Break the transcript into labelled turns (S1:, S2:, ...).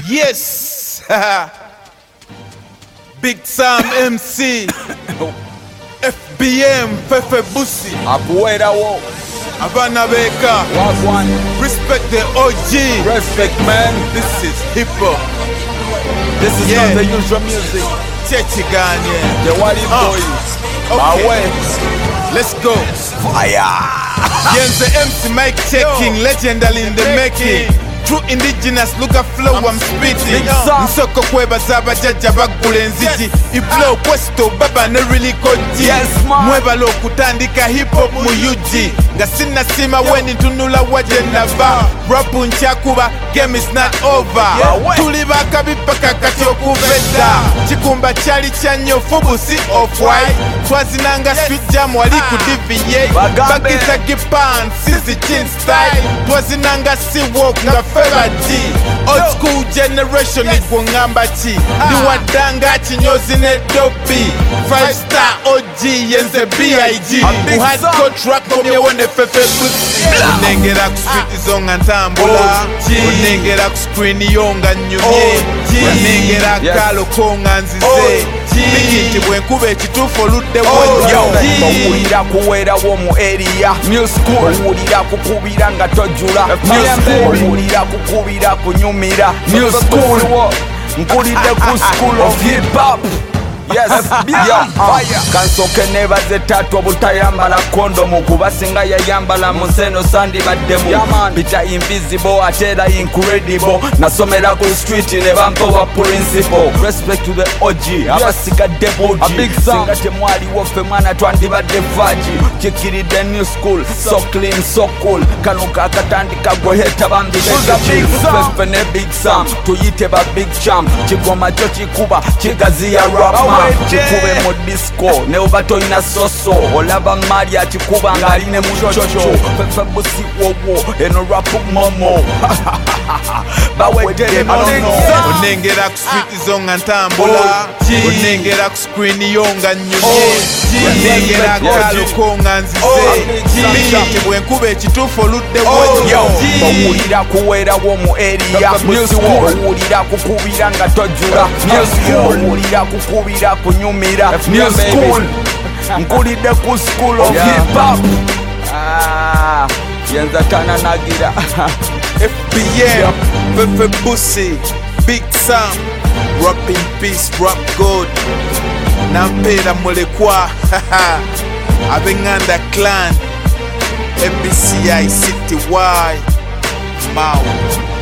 S1: Yes. Big Sam MC. FBM Fefe Busi.
S2: Abuela wo.
S1: Abana Beka.
S2: Wagwan.
S1: Respect the OG.
S2: Respect, man.
S1: This is hip hop.
S2: This is not the usual music.
S1: Chechiganye.
S2: The Wally Boys.
S1: Okay. Let's go.
S2: Fire.
S1: Yenze MC mic checking. Legendary in the making. True indigenous, look at flow I'm spitting. Nsoko kweba zaba jaja bagule nziji. Iflow questo baba ne really koji.
S2: Yes man.
S1: Mweba lo kutandika hip hop mu UG. Nga sina sima weni tunula waje nava. Rapu nchakuba, game is not over. Tulibaka bipaka kati okuveda. Chikumba chali chanyo fubusi off-white. Twazinanga street jam wali kudiviye. Bagisa gipan, sisi chin style. Twazinanga si walk nga Ferati. Old school generation igwo ngamba chi. Diwadanga chinyozi ne dopi. 5-star OG yenze BIG. Uhadko track komye wone Fefe Busi. Unengera ku street zonga ntambula. Unengera ku screen yonga nyumye. Unengera kalo konga nzize. Bigiti bwenkube ekitufu oludde
S2: owulira kuwera wo mu area. New school owulira kukubira nga tojula. New school owulira kukubira kunyumira. New school nkulidde ku school of hip hop. Yes, fire. Kansoke nebaze tatu obutayambala kondomu kubasinga yayambala museno sandi baddemu. Peter invisible atera incredible. Nasomera ku street ne bampowa principal. Respect to the OG abasigadde bogi. Singa temwali wofe mwana twandibadde faji. Kikiridde new school so clean so cool. Kano kakatandika goheta bambi Fefe ne Big Sam tuyite ba Big Champ. Kigoma kyo kikuba kigaziya rap. Chikube mu disco ne oba toyina soso. Olaba Maria chikuba nga aline mu chocho. Fefe Busi wowo eno rap momo. Bawedde mono.
S1: Unengera ku street zonga ntambula. Unengera ku screen yonga nyumye. Unengera kalo konga nzize. Bigiti bwenkube ekitufu oludde
S2: owulira kuwera wo mu area. New school owulira kukubira nga tojula. New school owulira kukubira kunyumira. New school nkulidde ku school of hip hop. Yenza tana nagira.
S1: FBM Fefe Busi. Big Sam rap in peace, rap good. Nampera mulekwa. Abenganda clan. MBCI City Y Mau.